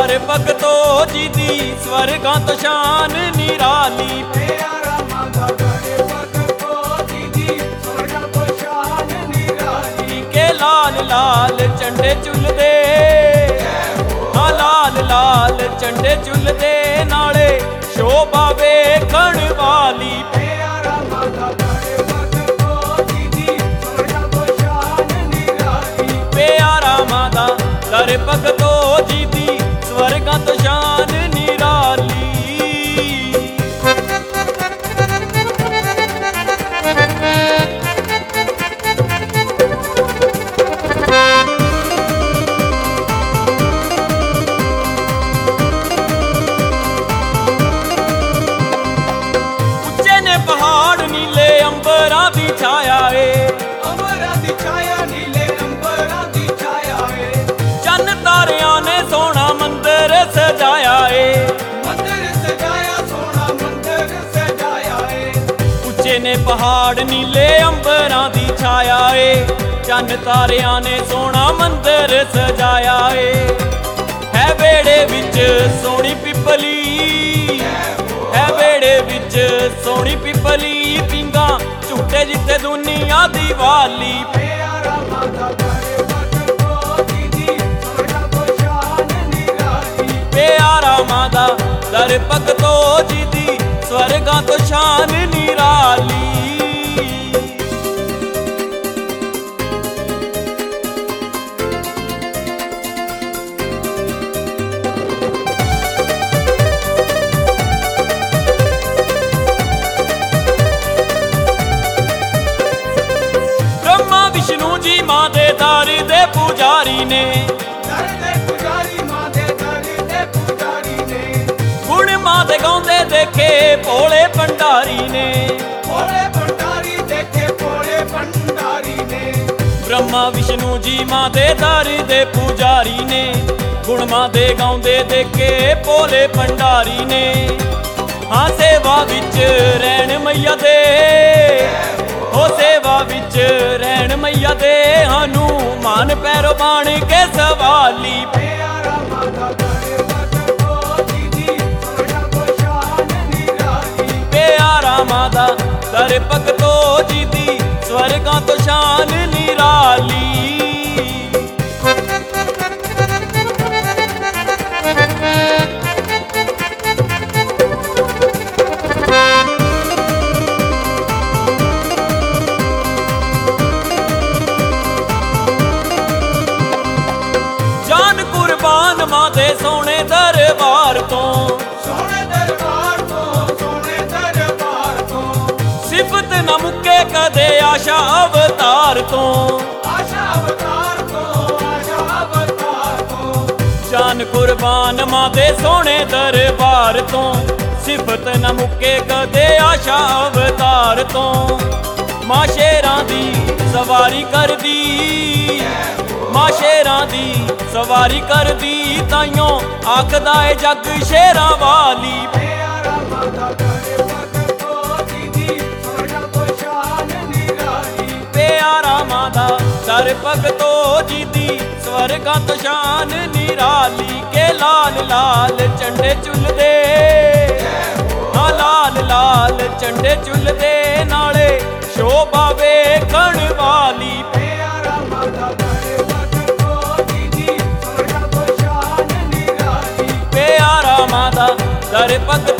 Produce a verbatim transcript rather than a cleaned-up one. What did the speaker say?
दर भगतो जी दी स्वर्गां तो शान निराली। प्यारा माता दर भगतो जी दी स्वर्गां तो शान निराली। के लाल लाल झंडे झुलदे, हाँ लाल लाल झंडे झुलदे नाले शोभा वेखण वाली। प्यारा माता दर भगतो जी दी स्वर्गां तो शान निराली। प्यारा माता दर भगतो जी दी स्वर्गां तो शान निराली। उच्चे ने पहाड़ नीले अंबरां दी छाया ए, अंबरां दी छाया नीले अंबरां दी छाया ए। चन्न तारियां ने सोना मंदिर सजाया ए, मंदिर सजाया सोना मंदिर सजाया ए। उच्चे ने पहाड़ नीले अंबरां दी छाया ए। चन्न तारियां ने सोना मंदिर सजाया ए। है वेड़े विच सोहनी पिपली, है वेड़े विच सोहनी पिपली। पिंगा झूटे जिते दुनिया दी वाली। प्यारा माता दर भगतो जी दी स्वर्गां तो शान निराली। प्यारा माता दर भगतो जी दी स्वर्गां तो शान निराली। ब्रह्मा विष्णु जी मां दे दर दे पुजारी ने, दर दे पुजारी मां दे दर दे पुजारी ने। गुण मां दे गाउंदे देखे भोले भंडारी ने। भोले भंडारी देखे भोले भंडारी ने। ब्रह्मा विष्णु जी मां दे दर दे पुजारी ने। गुण मां दे गाउंदे देखे भोले भंडारी ने। हाँ सेवा विच रैण मैया दे, हो सेवा विच रैण मैया दे। हनुमान पैरो बाण के सवाली। प्यारा माता दर भगतो जी दी स्वर्गां तो शान निराली। प्यारा माता दर भगतो जी दी स्वर्गां तो शान निराली। जान कुर्बान मां दे सोने दरबार तो, सोने दरबार तो सोने दरबार तो। सिफत न मुके कदे आशा अवतार तो। आशा अवतार तो आशा अवतार तो। जान कुर्बान मां दे सोने दरबार तो। सिफत न मुके कदे आशा अवतार तो। मां शेरां दी सवारी कर दी, मां शेरां दी सवारी कर दी। ताइयों आखदा ए जग शेरां वाली। प्यारा माता दर भगतो जी दी स्वर्गां तो शान निराली। प्यारा माता दर भगतो जी दी स्वर्गां तो शान निराली। के लाल लाल झंडे झुलदे, हाँ लाल लाल झंडे झुलदे नाले शोभा वेखण वाली। प्यारा माता दर भगतो जी दी स्वर्गां तो शान निराली। प्यारा माता दर भगतो